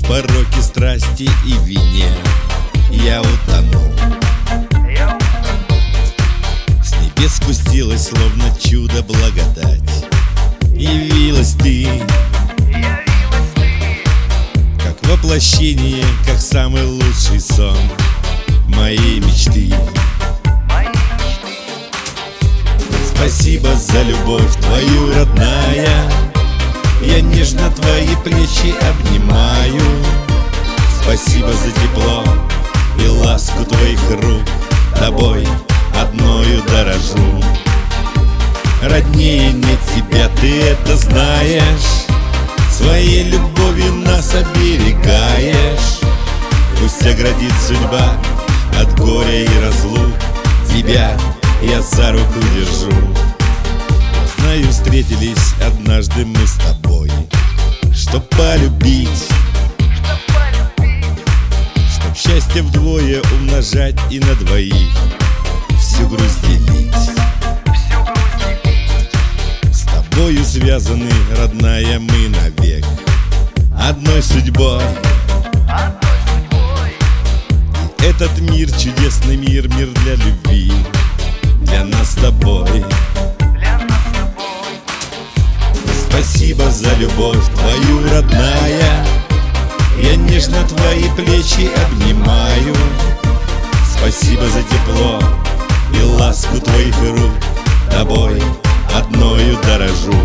пороке, страсти и вине я утонул. С небес спустилась, словно чудо, благодать. Явилась ты, как воплощение, как самый лучший сон моей мечты. Спасибо за любовь твою, родная. Я нежно твои плечи обнимаю. Спасибо за тепло и ласку твоих рук. Тобой одною дорожу. Роднее нет тебя, ты это знаешь. Своей любовью нас оберегаешь. Пусть оградит судьба от горя и разлук. Тебя я за руку держу. Знаю, встретились однажды мы с тобой, чтоб полюбить, чтоб счастье вдвое умножать и на двоих всю грусть делить. С тобою связаны, родная, мы навек одной судьбой. И этот мир, чудесный мир, мир для любви, для нас с тобой. Спасибо за любовь твою, родная. Я нежно твои плечи обнимаю. Спасибо за тепло и ласку твоих рук. Тобой одною дорожу.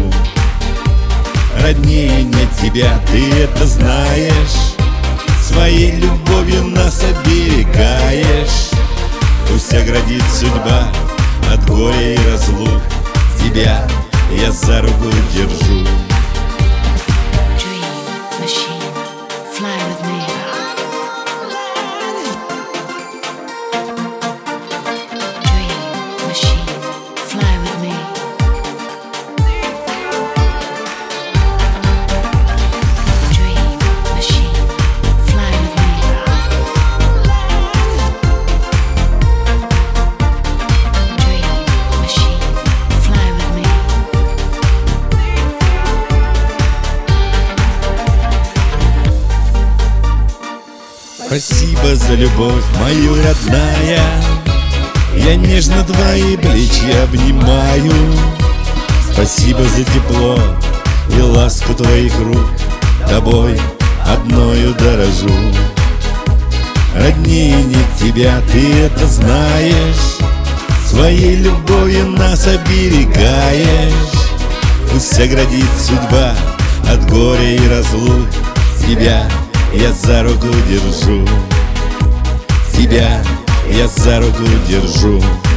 Роднее нет тебя, ты это знаешь. Своей любовью нас оберегаешь. Пусть оградит судьба от горя и разлук. Тебя я за руку держу. Спасибо за любовь мою, родная. Я нежно твои плечи обнимаю. Спасибо за тепло и ласку твоих рук. Тобой одною дорожу. Роднее нет тебя, ты это знаешь. Своей любовью нас оберегаешь. Пусть оградит судьба от горя и разлук. Тебя я за руку держу. Тебя я за руку держу.